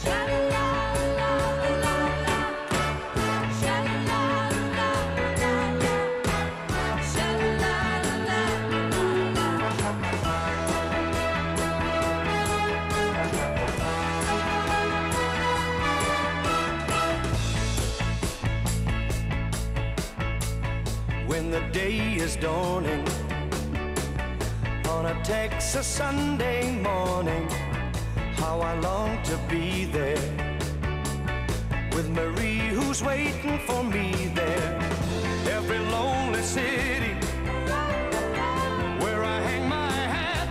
When the day is dawning on a Texas Sunday morning, how I long to be there with Marie who's waiting for me there. Every lonely city where I hang my hat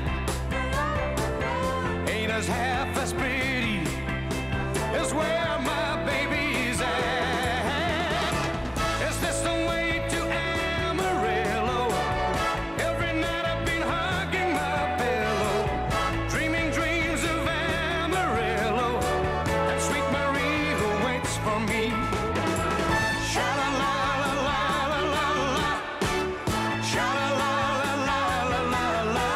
ain't as half as pretty as where my baby's at. Is this the way to Amarillo? Every night I've been hugging my pillow, dreaming dreams of Amarillo and sweet Marie who waits for me. Sha-la-la-la-la-la-la-la, sha-la-la-la-la-la-la,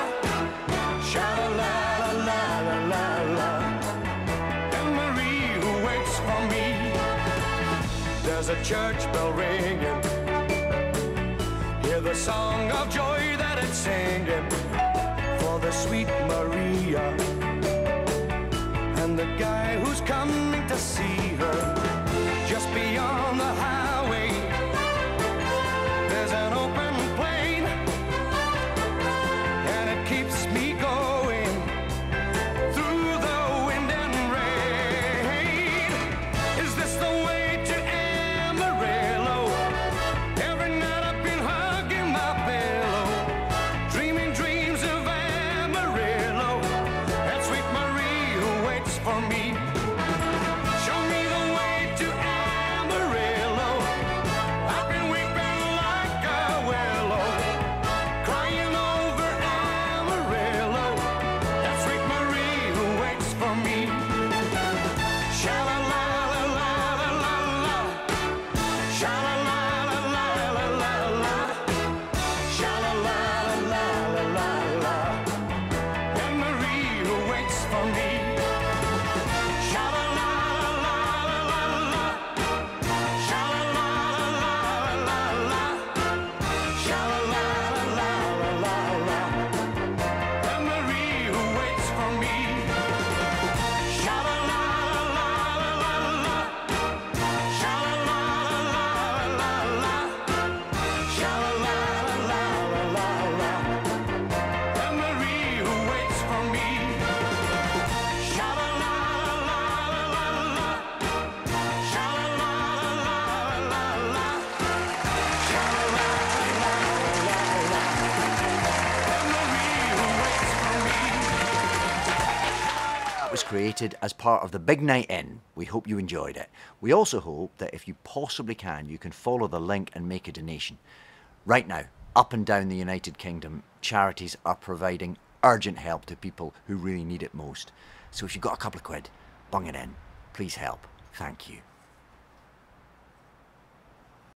sha-la-la-la-la-la-la, and Marie who waits for me. There's a church bell ringing, hear the song of joy that it's singing for the sweet Maria and the guy who's coming to see her. Just beyond the highway there's an open plain, and it keeps me going through the wind and rain. Is this the way to Amarillo? Every night I've been hugging my pillow, dreaming dreams of Amarillo and sweet Marie who waits for me. Show me the way to Amarillo. I've been weeping like a willow, crying over Amarillo and sweet Marie who waits for me. Sha-la-la-la-la-la-la, sha-la-la-la-la-la-la, sha-la-la-la-la-la-la, and Marie who waits for me. Sha-la-la-la-la-la-la, sha-la-la-la-la-la-la, sha-la-la-la-la-la-la, and Marie who waits for me. Sha-la-la-la-la-la-la, sha-la-la-la-la-la-la, sha-la-la-la-la-la-la, and Marie who waits for me. Sha-la-la-la-la-la-la, sha-la-la-la-la-la-la, sha-la-la-la-la-la, and Marie who waits for me. That was created as part of the Big Night In. We hope you enjoyed it. We also hope that if you possibly can, you can follow the link and make a donation. Right now, up and down the United Kingdom, charities are providing urgent help to people who really need it most. So if you've got a couple of quid, bung it in. Please help. Thank you.